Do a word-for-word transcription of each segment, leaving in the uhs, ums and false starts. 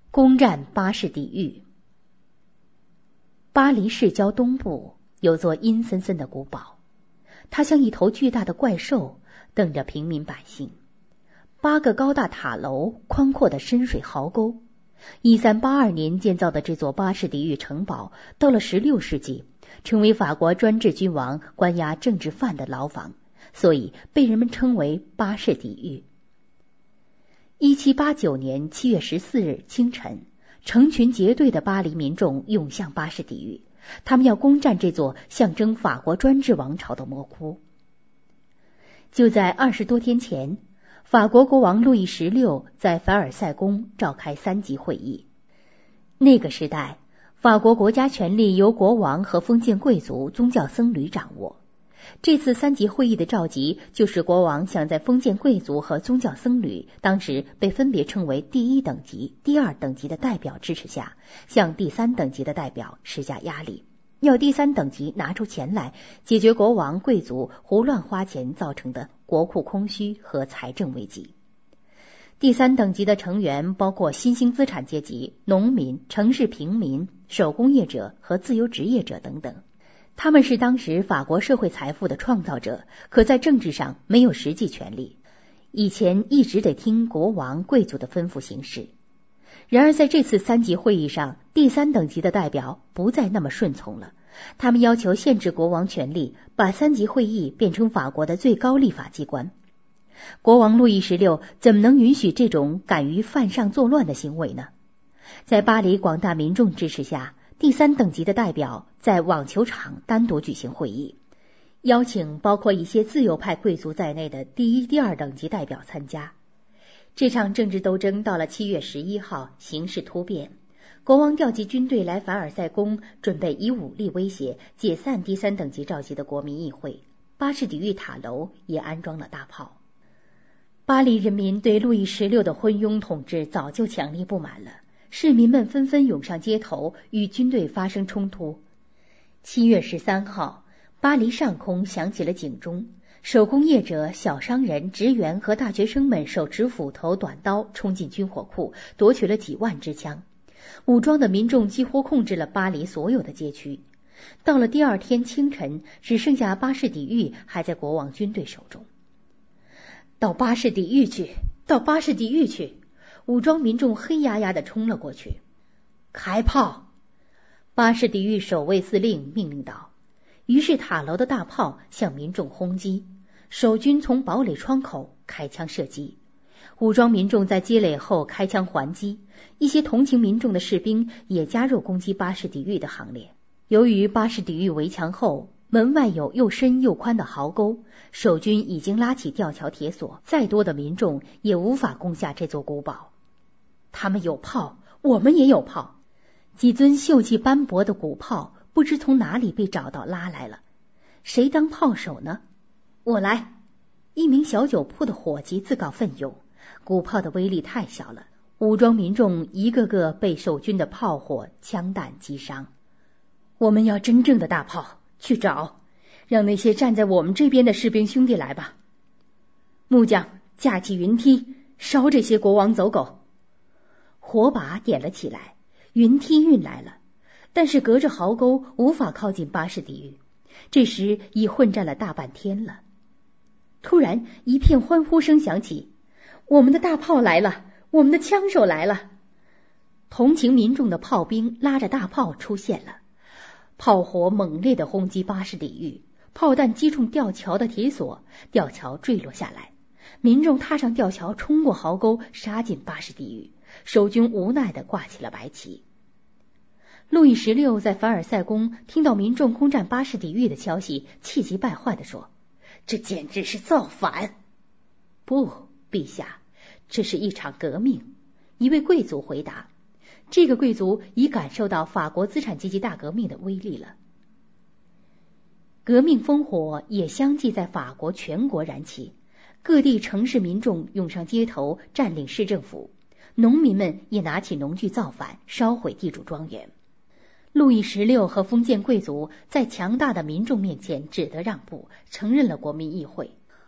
攻占巴士底狱。巴黎市郊东部有座阴森森的古堡，它像一头巨大的怪兽，瞪着平民百姓。八个高大塔楼，宽阔的深水壕沟。一三八二年建造的这座巴士底狱城堡，到了十六世纪，成为法国专制君王关押政治犯的牢房，所以被人们称为巴士底狱。一七八九年七月十四日清晨，成群结队的巴黎民众涌向巴士底狱，他们要攻占这座象征法国专制王朝的魔窟。就在二十多天前，法国国王路易十六在凡尔赛宫召开三级会议。那个时代，法国国家权力由国王和封建贵族、宗教僧侣掌握。这次三级会议的召集，就是国王想在封建贵族和宗教僧侣当时被分别称为第一等级、第二等级的代表支持下，向第三等级的代表施加压力，要第三等级拿出钱来解决国王、贵族胡乱花钱造成的国库空虚和财政危机。第三等级的成员包括新兴资产阶级、农民、城市平民、手工业者和自由职业者等等。他们是当时法国社会财富的创造者，可在政治上没有实际权利，以前一直得听国王、贵族的吩咐行事。然而在这次三级会议上，第三等级的代表不再那么顺从了，他们要求限制国王权力，把三级会议变成法国的最高立法机关。国王路易十六怎么能允许这种敢于犯上作乱的行为呢？在巴黎广大民众支持下，第三等级的代表在网球场单独举行会议，邀请包括一些自由派贵族在内的第一、第二等级代表参加。这场政治斗争到了七月十一号，形势突变。国王调集军队来凡尔赛宫，准备以武力威胁解散第三等级召集的国民议会。巴士底狱塔楼也安装了大炮。巴黎人民对路易十六的昏庸统治早就强烈不满了，市民们纷纷涌上街头，与军队发生冲突。七月十三号，巴黎上空响起了警钟，手工业者、小商人、职员和大学生们手持斧头、短刀冲进军火库，夺取了几万支枪。武装的民众几乎控制了巴黎所有的街区。到了第二天清晨，只剩下巴士底狱还在国王军队手中。到巴士底狱去，到巴士底狱去！武装民众黑压压地冲了过去。开炮！巴士底狱守卫司令命令道。于是塔楼的大炮向民众轰击，守军从堡垒窗口开枪射击。武装民众在积垒后开枪还击，一些同情民众的士兵也加入攻击巴士底狱的行列。由于巴士底狱围墙后门外有又深又宽的壕沟，守军已经拉起吊桥铁索，再多的民众也无法攻下这座古堡。他们有炮，我们也有炮。几尊锈迹斑驳的古炮不知从哪里被找到拉来了。谁当炮手呢？我来。一名小酒铺的伙计自告奋勇。古炮的威力太小了，武装民众一个个被守军的炮火、枪弹击伤。我们要真正的大炮，去找，让那些站在我们这边的士兵兄弟来吧。木匠架起云梯，烧这些国王走狗。火把点了起来，云梯运来了，但是隔着壕沟无法靠近巴士底狱。这时已混战了大半天了。突然一片欢呼声响起，我们的大炮来了，我们的枪手来了。同情民众的炮兵拉着大炮出现了，炮火猛烈地轰击巴士底狱，炮弹击中吊桥的铁索，吊桥坠落下来。民众踏上吊桥，冲过壕沟，杀进巴士底狱。守军无奈地挂起了白旗。路易十六在凡尔赛宫听到民众攻占巴士底狱的消息，气急败坏地说：“这简直是造反！”不，陛下，这是一场革命。一位贵族回答。这个贵族已感受到法国资产阶级大革命的威力了。革命烽火也相继在法国全国燃起，各地城市民众涌上街头，占领市政府。农民们也拿起农具造反，烧毁地主庄园。路易十六和封建贵族在强大的民众面前只得让步，承认了国民议会。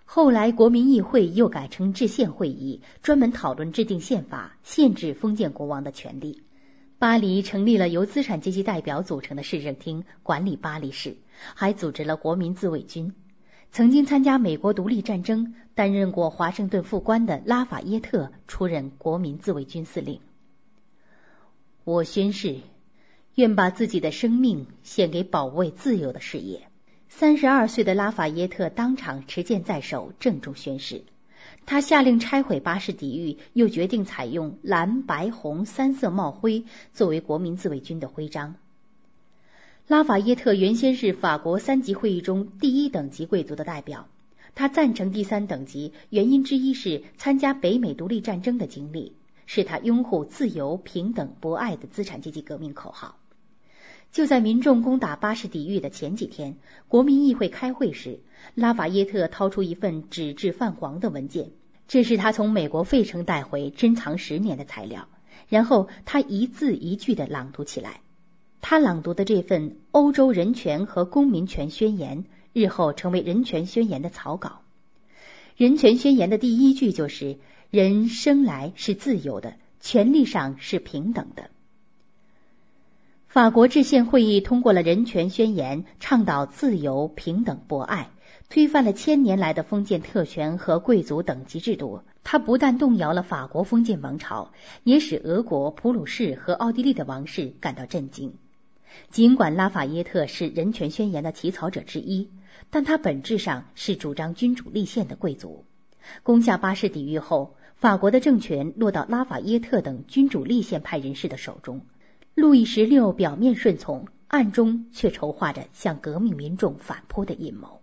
后来国民议会又改成制宪会议，专门讨论制定宪法，限制封建国王的权力。巴黎成立了由资产阶级代表组成的市政厅，管理巴黎市，还组织了国民自卫军。曾经参加美国独立战争，担任过华盛顿副官的拉法耶特出任国民自卫军司令。我宣誓，愿把自己的生命献给保卫自由的事业。三十二岁的拉法耶特当场持剑在手，郑重宣誓。他下令拆毁巴士底狱，又决定采用蓝、白、红三色帽徽作为国民自卫军的徽章。拉法耶特原先是法国三级会议中第一等级贵族的代表，他赞成第三等级，原因之一是参加北美独立战争的经历，是他拥护自由、平等、博爱的资产阶级革命口号。就在民众攻打巴士底狱的前几天，国民议会开会时，拉法耶特掏出一份纸质泛黄的文件，这是他从美国费城带回珍藏十年的材料，然后他一字一句地朗读起来。他朗读的这份欧洲人权和公民权宣言日后成为人权宣言的草稿。人权宣言的第一句就是人生来是自由的，权利上是平等的。法国制宪会议通过了人权宣言，倡导自由、平等、博爱，推翻了千年来的封建特权和贵族等级制度。它不但动摇了法国封建王朝，也使俄国、普鲁士和奥地利的王室感到震惊。尽管拉法耶特是人权宣言的起草者之一，但他本质上是主张君主立宪的贵族。攻下巴士底狱后，法国的政权落到拉法耶特等君主立宪派人士的手中。路易十六表面顺从，暗中却筹划着向革命民众反扑的阴谋。